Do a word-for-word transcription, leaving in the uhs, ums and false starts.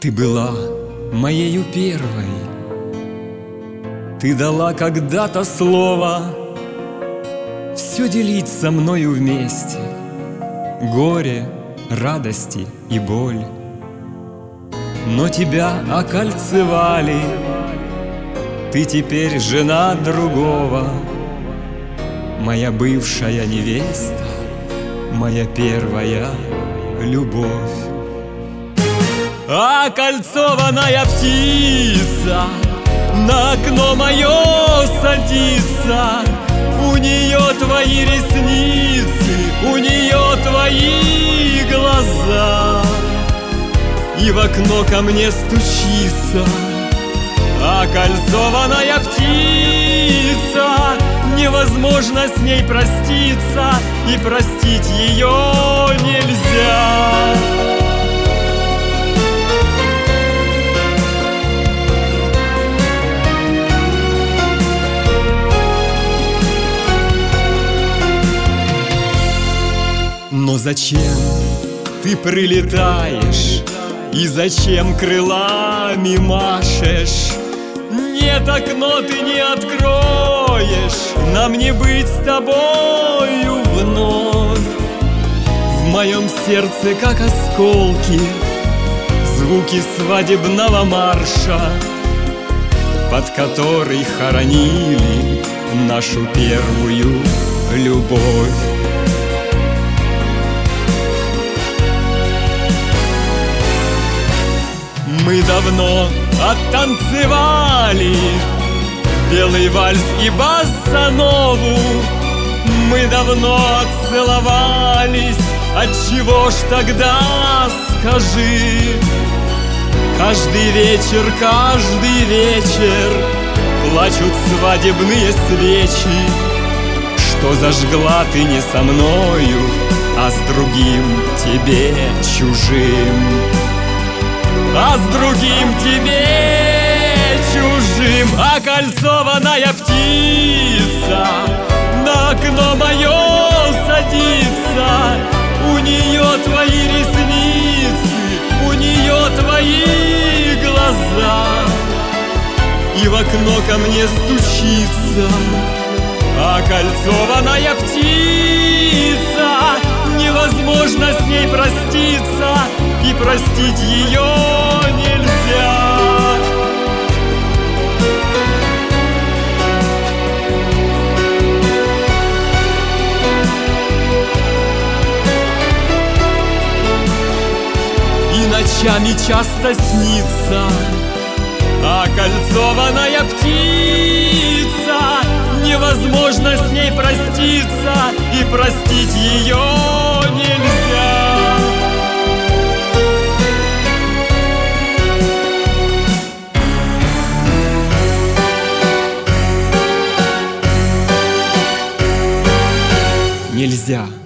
Ты была моею первой, ты дала когда-то слово все делить со мною вместе, горе, радости и боль. Но тебя окольцевали, ты теперь жена другого, моя бывшая невеста, моя первая любовь. Окольцованная птица на окно мое садится, у нее твои ресницы, у нее твои глаза, и в окно ко мне стучится. Окольцованная птица, невозможно с ней проститься, и простить ее нельзя. Но зачем ты прилетаешь, и зачем крылами машешь? Нет, окно ты не откроешь, нам не быть с тобою вновь. В моем сердце, как осколки, звуки свадебного марша, под который хоронили нашу первую любовь. Мы давно оттанцевали белый вальс и боссанову, мы давно отцеловались, отчего ж тогда, скажи? Каждый вечер, каждый вечер плачут свадебные свечи, что зажгла ты не со мною, а с другим тебе чужим. А с другим тебе чужим. Окольцованная птица на окно мое садится, у нее твои ресницы, у нее твои глаза, и в окно ко мне стучится. Окольцованная птица, невозможно с ней проститься, и простить ее нельзя. И ночами часто снится окольцованная птица, невозможно с ней проститься, и простить ее нельзя. Нельзя.